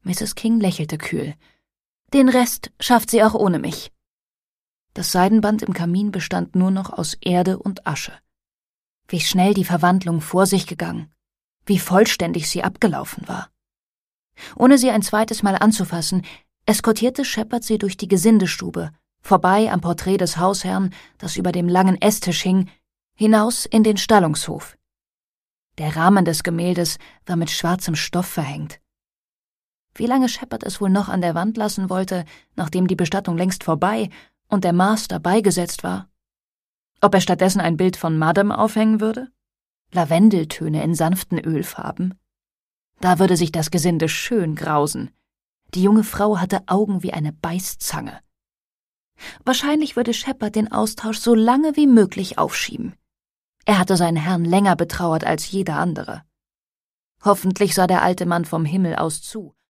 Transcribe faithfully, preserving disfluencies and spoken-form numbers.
Misses King lächelte kühl. »Den Rest schafft sie auch ohne mich.« Das Seidenband im Kamin bestand nur noch aus Erde und Asche. Wie schnell die Verwandlung vor sich gegangen, wie vollständig sie abgelaufen war. Ohne sie ein zweites Mal anzufassen, eskortierte Shepard sie durch die Gesindestube, vorbei am Porträt des Hausherrn, das über dem langen Esstisch hing, hinaus in den Stallungshof. Der Rahmen des Gemäldes war mit schwarzem Stoff verhängt. Wie lange Shepard es wohl noch an der Wand lassen wollte, nachdem die Bestattung längst vorbei und der Master beigesetzt war? Ob er stattdessen ein Bild von Madame aufhängen würde? Lavendeltöne in sanften Ölfarben? Da würde sich das Gesinde schön grausen. Die junge Frau hatte Augen wie eine Beißzange. Wahrscheinlich würde Shepard den Austausch so lange wie möglich aufschieben. Er hatte seinen Herrn länger betrauert als jeder andere. Hoffentlich sah der alte Mann vom Himmel aus zu